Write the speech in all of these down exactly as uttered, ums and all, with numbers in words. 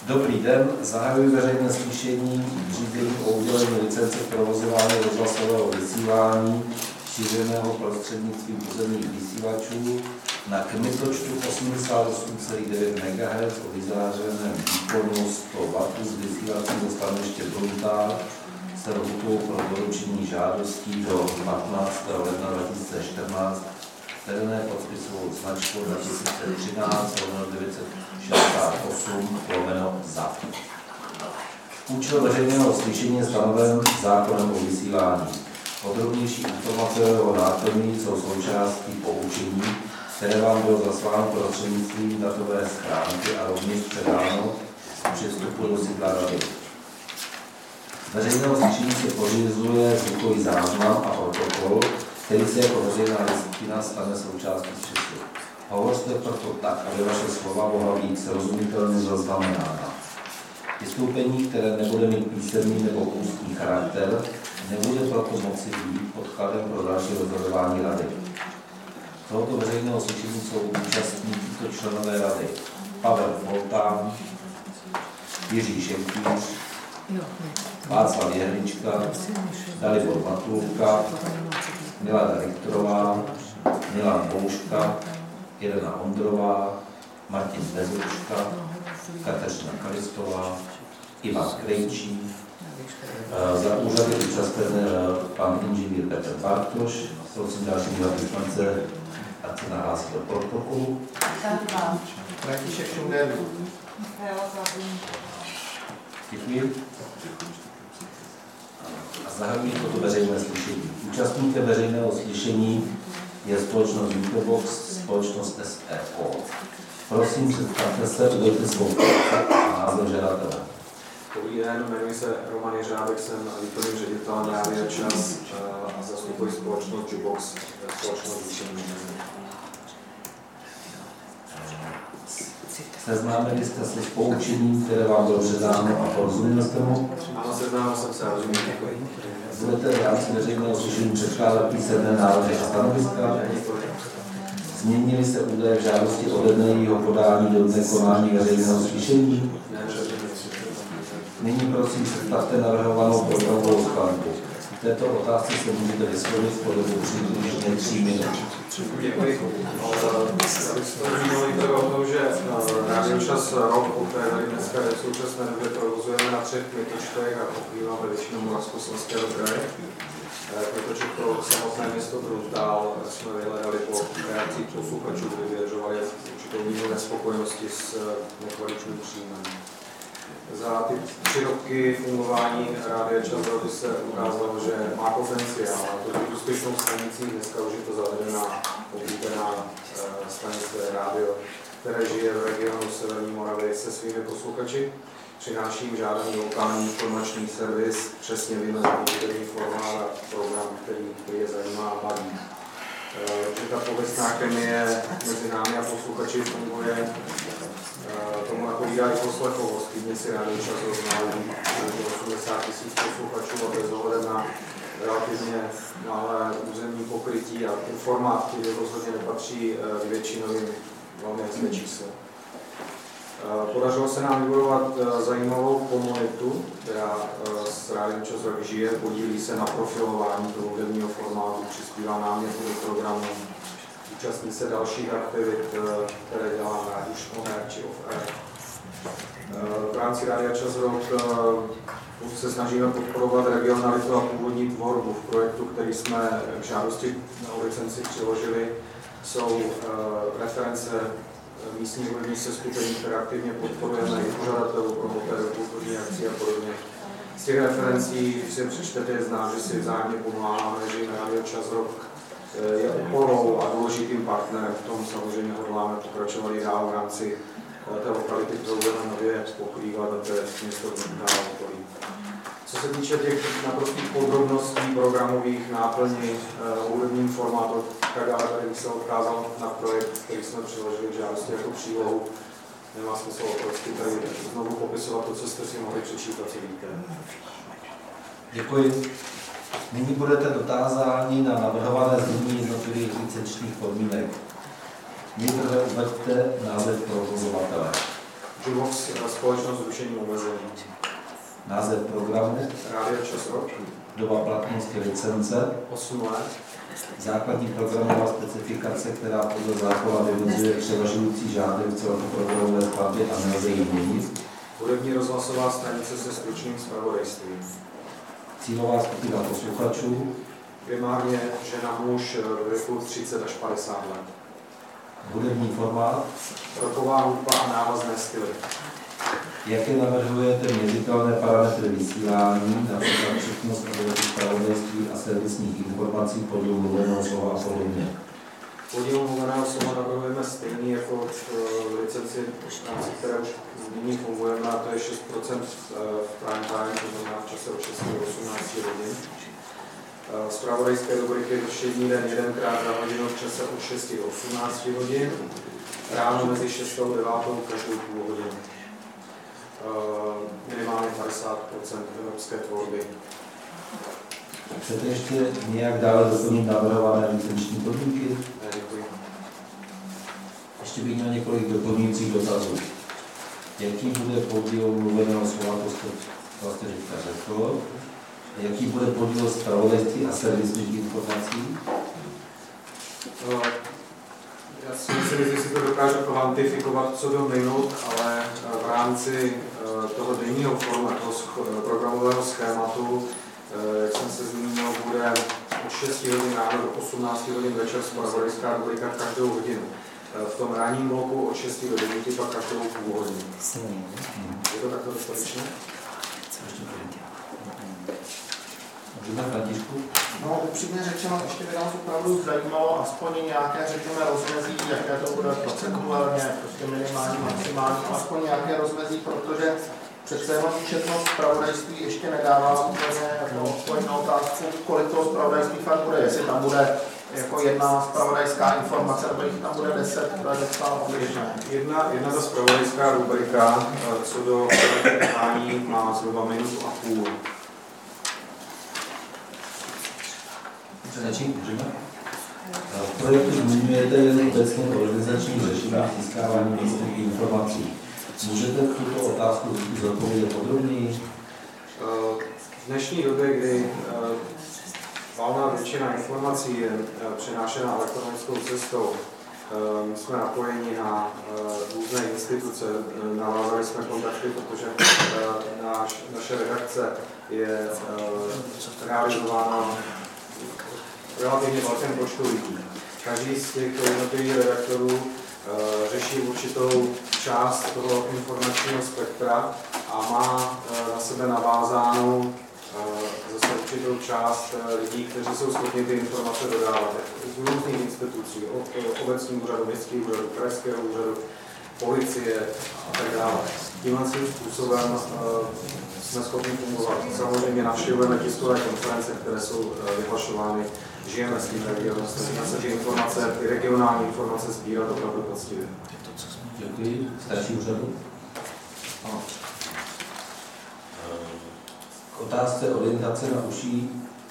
Dobrý den, zahajuji veřejné slyšení řízení o udělení licence k provozování rozhlasového vysílání šířeného prostřednictvím pozemních vysílačů na kmitočtu osmdesát osm celá devět megahertzů o vyzářeném výkonu sto wattů z vysílacího stanoviště Bruntál se lhůtou pro doručení žádostí do patnáctého ledna dva tisíce čtrnáct, vedené podpisovou značkou dva tisíce třináct devět set šedesát osm lomeno za. Účel veřejného slyšení je stanoven zákonem o vysílání. Podrobnější informace o jeho náplní jsou součástí poučení, které vám bylo zasláno prostřednictvím datové schránky a rovněž předáno při vstupu do sídla rady. Z veřejného slyšení se pořizuje zvukový záznam a protokol, který se jako veřejná listina stane součástí spisu. Hovořte proto tak, aby vaše slova mohla být srozumitelně zaznamenána. Vystoupení, které nebude mít písemný nebo ústní charakter, nebude proto moci být podkladem pro další rozhodování rady. Tohoto veřejného slyšení jsou účastní tyto členové rady: Pavel Foltán, Jiří Šentíř, Václav Jehlička, Dalibor Matulka, Milada Richterová, Milan Bouška, Irena Ondrová, Martin Bezruška, Kateřina Kalistová, Ivan Krejčí, za úřady účasten pan inženýr Petr Bartoš. Prosím dalšímu zaměstnance, ať se nahlásí do protokolu. František Šunder. Děkuji. A zahajuji toto veřejné slyšení. Účastníkem veřejného slyšení je společnost Utobox, společnost S E O. Prosím, představte se, udejte svou a název žadatele. Dobrý den, jmenuji se Roman Jeřábek, jsem výkonný ředitel Rádia Čas a zastupuji společnost Utobox, společnost Výšení. Seznámili jste se s poučením, které vám bylo předáno a porozuměli jste mu? Ano, seznámil jsem se, rozumím. Budete v rámci veřejného slyšení předkládat písemné návrhy a stanoviska? Změnily se údaje v žádosti ode dne jeho podání do dne konání veřejného slyšení? Nyní prosím představte navrhovanou programovou skladbu. V této otázce se můžete vyslovit po dobu přibližně tří minut. Děkuji. Já bych to zmínil o tom, že Rádio Čas rok, který dneska v současné době provozujeme na třech kmitočtech a pokrýváme většinou Moravskoslezského kraje. Protože pro samotné město Bruntál jsme vyhledali po reakcích posluchačů, kdy vyjadřovali určitou míru nespokojenosti s nekvalitním příjmem. Za ty tři roky fungování Rádia Čas se ukázalo, že má potenciál, a to je úspěšnou stanicí, dneska už je to zavedená, oblíbená stanice rádio, které žije v regionu Severní Moravy se svými posluchači. Přináší jim žádaný lokální informační servis, přesně vymezený hudební formát a program, který, který je zajímá a baví. Že ta pověstná chemie mezi námi a posluchači funguje, tomu napovídá i poslechovost. Týdně si Rádio Čas roználeží osmdesát tisíc posluchačů a bez ohledu na relativně malé územní pokrytí a ten formát, který rozhodně nepatří k většinovým velmi hezké číslo. Podařilo se nám vybudovat zajímavou komunitu, která s Rádiem Čas žije, podílí se na profilování toho hudebního formátu, přispívá náměty do programu, účastní se dalších aktivit, které dělá rádiu on-air či off-air. V rámci Rádia Čas rok se snažíme podporovat regionalitu a původní tvorbu. V projektu, který jsme k žádosti o licenci přiložili, jsou reference místní hudební seskupení, které aktivně podporujeme i pořadatelů, promotérů, kulturní akcí a podobně. Z těch referencí si přečtete, je znát, že si vzájemně pomáháme, že Rádio Čas rok je oporou a důležitým partnerem. V tom samozřejmě hodláme pokračovat i dál v rámci té lokality, kterou budeme nově pokrývat, a to je město Bruntál okolí. Co se týče těch naprostých podrobností programových náplní, hudebním formátu, tak dále, tady bych se odkázal na projekt, který jsme přiložili k žádosti jako přílohu. Nemá smysl prostě tady znovu popisovat to, co jste si mohli přečíst a co víte. Děkuji. Nyní budete dotázáni na navrhované změny jednotlivých licenčních podmínek. Nejprve uveďte název provozovatele. Juvox, společnost s rušením omezení. Název programu, Rádio Čas rok, doba platnosti licence, osm let, základní programová specifikace, která podle zákona vymezuje převažující žánry v celoprogramové skladbě a nelze ji měnit. hudební rozhlasová stanice se stručným zpravodajstvím. Cílová skupina posluchačů, Primárně žena muž ve věku třicet až padesát let. hudební formát, Roková hudba a návazné styly. jaké navrhujete měřitelné parametry vysílání, například všechnost zpravodajství a servisních informací, podíl mluveného slova a podobně. Podíl mluveného slova navrhujeme stejný jako v licenci, v rámci které už nyní fungujeme, a to je šest procent v prime time, to znamená v čase od šesti do osmnácti hodin. Zpravodajské rubriky všední den jedenkrát za hodinu v čase od šesti do osmnácti hodin, ráno mezi šestou a devátou každou půl hodinu. Minimálně padesát procent evropské tvorby. Chcete ještě nějak dále doplnit navrhované licenční podmínky? Ne, děkuji. Ještě bych měl několik doplňujících dotazů. Jaký bude podíl mluveného slova, to jste vlastně teďka řekl? Jaký bude podíl zpravodajství a servisních informací? Já si myslím, že si to dokážu kvantifikovat co do minut, ale v rámci toho denního formu, toho programového schématu, jak jsem se zmínil, bude od šesti hodin ráno do osmnácti hodin večer zpravodajská rubrika každou hodinu. V tom ranním bloku od šesti do devíti pak každou půl hodinu. Je to takto dostatečné? Můžeme, Františku? No, upřímně řečeno, ještě by nás opravdu zajímalo aspoň nějaké, řekněme, rozmezí, jaké to bude procentuálně, prostě minimální, maximální, aspoň nějaké rozmezí, protože přece jenom četnost zpravodajství ještě nedává úplně jako odpověď na otázku, kolik toho zpravodajství fakt bude, jestli tam bude jako jedna zpravodajská informace, nebo jich tam bude deset, to je docela odlišné. Jedna, jedna ta zpravodajská rubrika, co do trvání, má zhruba minutu a půl. Začít můžeme? V projektu zmiňujete jen obecně organizační řešení získávání místních informací. Můžete tuto otázku zodpovědět podrobněji? V dnešní době, kdy valná většina informací je přenášena elektronickou cestou, my jsme napojeni na různé instituce, navázali jsme kontakty, protože naš, naše redakce je realizována relativně velkém počtu lidí. Každý z těch jednotlivých redaktorů uh, řeší určitou část toho informačního spektra a má uh, na sebe navázánou uh, zase určitou část uh, lidí, kteří jsou schopni ty informace dodávat z různých institucí, od obecního úřadu, městského úřadu, krajského úřadu, policie a tak dále. Tímhle způsobem uh, jsme schopni fungovat. Samozřejmě navštěvujeme tiskové konference, které jsou uh, vyhlašovány. Žijeme s tím regionem, snažíme se ty informace, ty regionální informace sbírat opravdu poctivě. Děkuji. Starší úřadu. K otázce orientace na uší,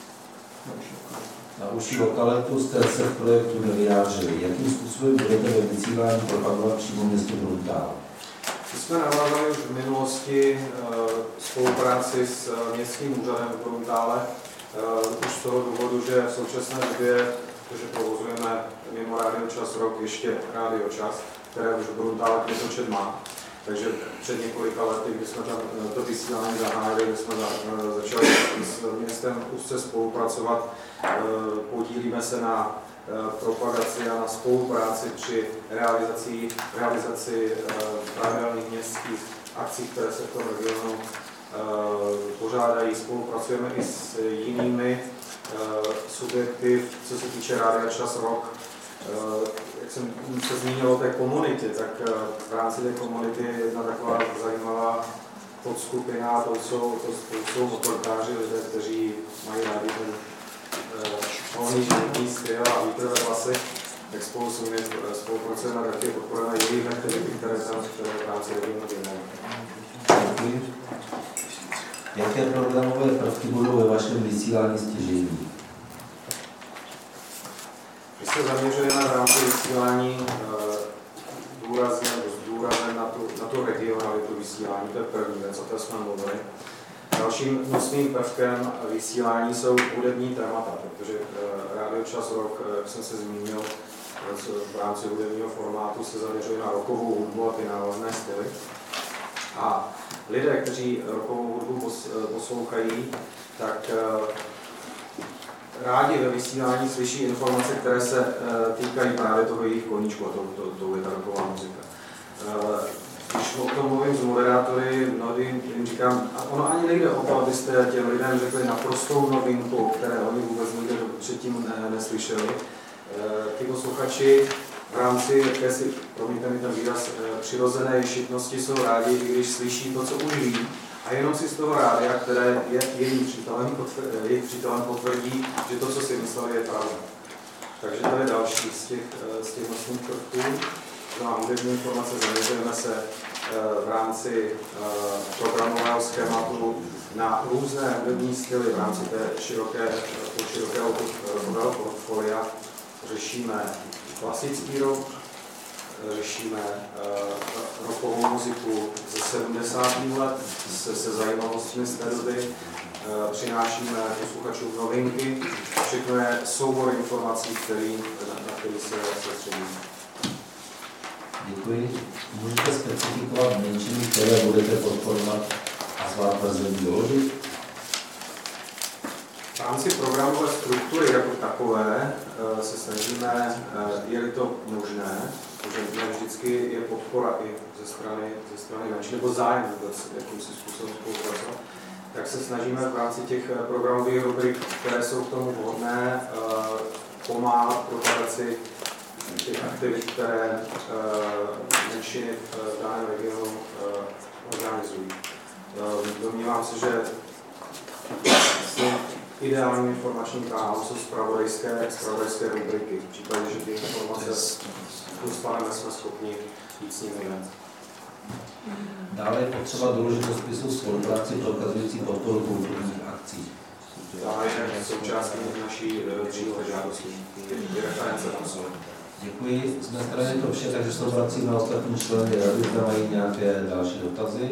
na uší lokalitu jste se v projektu nevyjádřili. Jakým způsobem budete ve vysílání propagovat přímo město Bruntál? My jsme navázali už v minulosti spolupráci s městským úřadem v Bruntále, už z toho důvodu, že v současné době, protože provozujeme mimo Rádio Čas rok ještě Rádio Čas, které už v Bruntále kmitočet má. Takže před několika lety, kdy jsme tam to vysílání zahájili, kdy jsme začali s městem úzce spolupracovat, podílíme se na propagaci a na spolupráci při realizaci, realizaci pravidelných městských akcí, které se v tom regionu pořádají. Spolupracujeme i s jinými subjekty, co se týče Rádia Čas rok. Jak jsem se zmínil o té komunity, tak v rámci té komunity je jedna taková zajímavá podskupina, to jsou, to, to jsou motorkáři, lidé, kteří mají rádi ten volný životní styl a výtrvé hlasy, tak spolu s nimi spolupracujeme a taky podporujeme jejich aktivity, které tam v rámci regionu dělají. Děkuji. Jaké programové prvky budou ve vašem vysílání stěžejní? My se zaměřujeme v rámci vysílání důrazně nebo s důrazem na tu, na tu regionalitu vysílání, to je první věc, o té jsme mluvili. Dalším nosným prvkem vysílání jsou hudební témata, protože Rádio Čas Rock, jak jsem se zmínil, v rámci hudebního formátu se zaměřuje na rockovou hudbu a ty návazné styly. A lidé, kteří rockovou hudbu poslouchají, tak rádi ve vysílání slyší informace, které se týkají právě toho jejich koníčku, a to, to, to je ta rocková muzika. Když o tom mluvím s moderátory, mnohdy jim říkám, a ono ani nejde o to, abyste těm lidem řekli naprostou novinku, které oni vůbec nikdy předtím ne, neslyšeli. Ti posluchači v rámci jakési, promiňte mi ten výraz, přirozené ješitnosti jsou rádi, i když slyší to, co už ví, a jenom si z toho rádia, které je jejich přítelem, jejich přítelem potvrdí, že to, co si mysleli, je pravda. Takže to je další z těch, z těch nosných prvků. Na hudební informace zaměřujeme se v rámci programového schématu na různé hudební styly v rámci té široké, širokého portfolia. Řešíme klasický rock, řešíme rockovou muziku ze sedmdesátých let se, se zajímavostmi z té doby, přinášíme posluchačům novinky, všechno je soubor informací, který, na který se soustředíme. Děkuji. Můžete specifikovat menšiny, které budete podporovat a zvlášť verzení doložit? V rámci programové struktury jako takové se snažíme, je-li to možné, protože ne vždycky je podpora i ze strany, ze strany menšin, nebo zájem vůbec jakýmsi způsobem spolupracovat, tak se snažíme v rámci těch programových rubrik, které jsou k tomu vhodné, pomáhat propagaci těch aktivit, které menšiny v daném regionu organizují. Domnívám se, že ideálním informačním kanálem jsou zpravodajské, zpravodajské rubriky. V případě, že ty informace dostaneme, jsme schopni jít s nimi ven. Dále je potřeba doložit do spisu spolupráci prokazující podporu kulturních akcí. Dále je součástí naší přílohy žádostí. Je reference tam. Děkuji. Z mé strany to vše, takže se obracím na ostatní členy rady, zda mají nějaké další dotazy.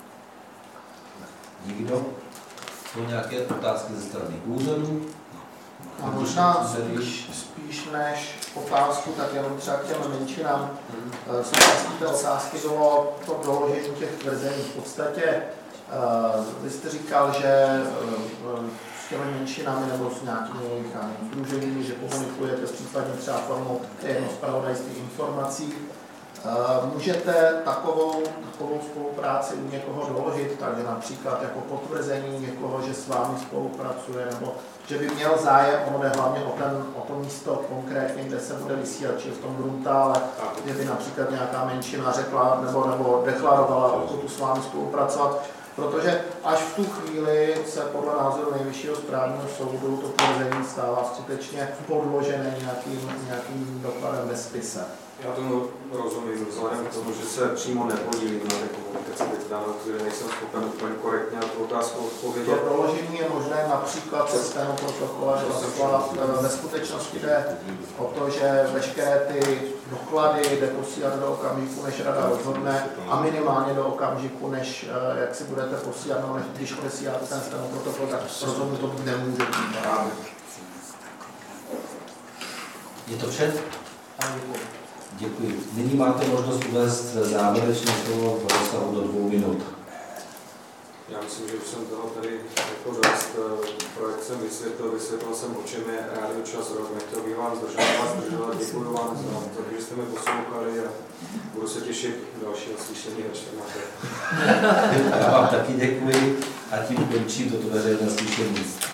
Nikdo? Jsou nějaké otázky ze strany úřadu? A možná spíš, spíš než otázku, tak jenom třeba k těm menšinám. Součástí té otázky bylo to doložení těch tvrzení. V podstatě vy jste říkal, že s těmi menšinami nebo s nějakými jejich sdruženími, že komunikujete případně třeba formou zpravodajských informací. Můžete takovou, takovou spolupráci u někoho doložit, takže například jako potvrzení někoho, že s vámi spolupracuje, nebo že by měl zájem, ono jde hlavně o, ten, o to místo konkrétně, kde se bude vysílat, či v tom Gruntále, kde by například nějaká menšina řekla nebo, nebo deklarovala ochotu s vámi spolupracovat, protože až v tu chvíli se podle názoru Nejvyššího správního soudu to tvrzení stává skutečně podložené nějakým, nějakým dokladem ve spise. Já tomu rozumím, vzhledem k tomu, že se přímo nepodílím na té komunikaci, teď danou chvíli nejsem schopen úplně korektně na tu otázku odpovědět. To doložení je možné například se stejnou protokole zaslat. Ve skutečnosti jde o to, že veškeré ty doklady jde posílat do okamžiku, než rada rozhodne, a minimálně do okamžiku, než jak si budete posílat, no, než když odesíláte ten stejnou protokol, tak rozhodnu to nemůže být. Je to vše? Děkuji. Děkuji. Nyní máte možnost uvést závěrečné slovo v rozsahu do dvou minut. Já myslím, že už jsem toho tady jako dost projekt jsem vysvětlil, vysvětlil jsem, o čem je Rádio Čas Rock. Nechtěl bych vám zdržovat, zdržovat, děkuji vám za to, že jste mě poslouchali a budu se těšit dalšího slyšení večer na to. Já vám taky děkuji a tím končím toto veřejné slyšení.